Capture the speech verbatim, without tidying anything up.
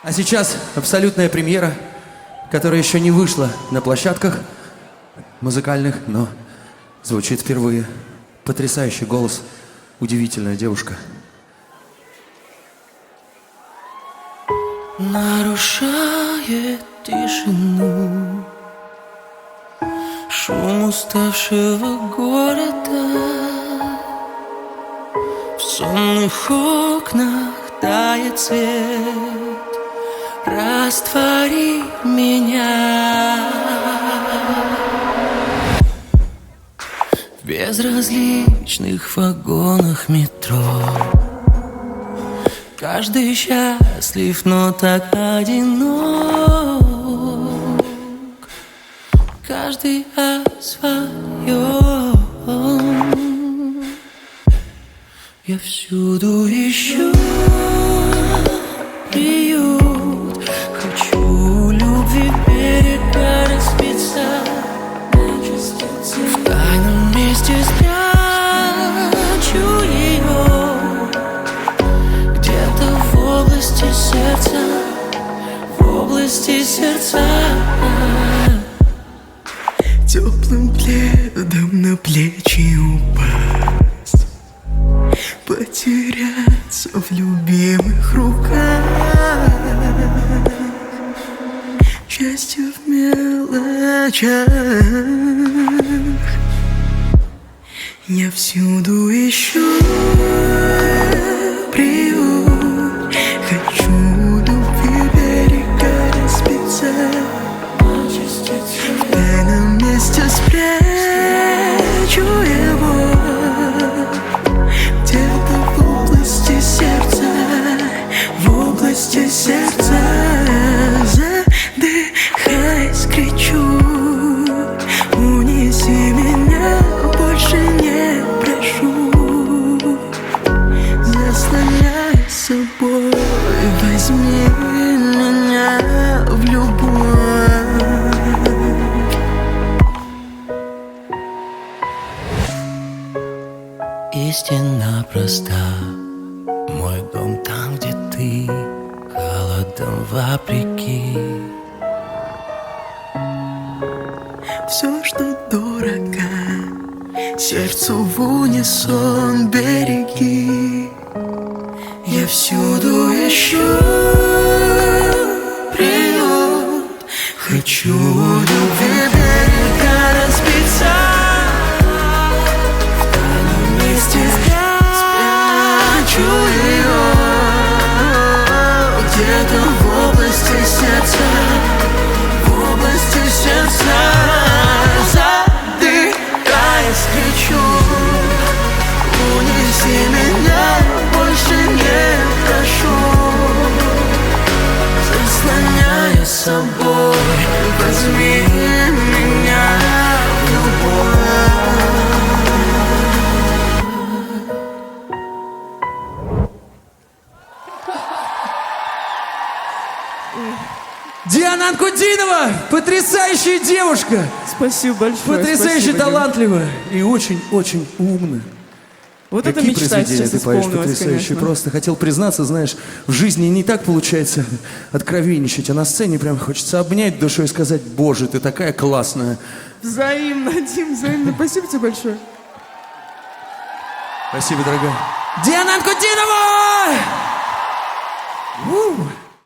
А сейчас абсолютная премьера, которая еще не вышла на площадках музыкальных, но звучит впервые. Потрясающий голос, удивительная девушка. Нарушает тишину шум уставшего города. В сонных окнах тает свет. Раствори меня в безразличных вагонах метро. Каждый счастлив, но так одинок. Каждый о своем. Я всюду ищу приют. Хочу любви берега распиться. В тайном месте спрячу ее. Где-то в области сердца, в области сердца. Теплым пледом на плечи упасть, потеряться в любимых руках. Счастье в мелочах. Я всюду ищу приют. Хочу любви берега распиться. В тайном месте спрячу его. Где-то в области сердца, в области сердца. Задыхаясь, кричу: унеси меня, больше не прошу. Заслоняй собой, возьми меня в любовь. Истина проста. Мой дом там, где ты, холодом вопреки. Все, что дорого, сердцу в унисон береги. Я всюду ищу приют. Хочу любви берега разбиться. В тайном месте спрячу ее. Где-то в области сердца, в области сердца. Задыхаясь, кричу: унеси меня, больше не прошу. Заслоняя собой, возьми меня в любовь. Диана Анкудинова! Потрясающая девушка! Спасибо большое. Потрясающе спасибо, талантливая и очень-очень умная. Вот Какие это мечта произведения сейчас ты поешь исполнилась, потрясающие. конечно. Просто хотел признаться, знаешь, в жизни не так получается откровенничать, а на сцене прям хочется обнять душой и сказать: Боже, ты такая классная. Взаимно, Дим, взаимно. Спасибо тебе большое. Спасибо, дорогая. Диана Анкудинова! У!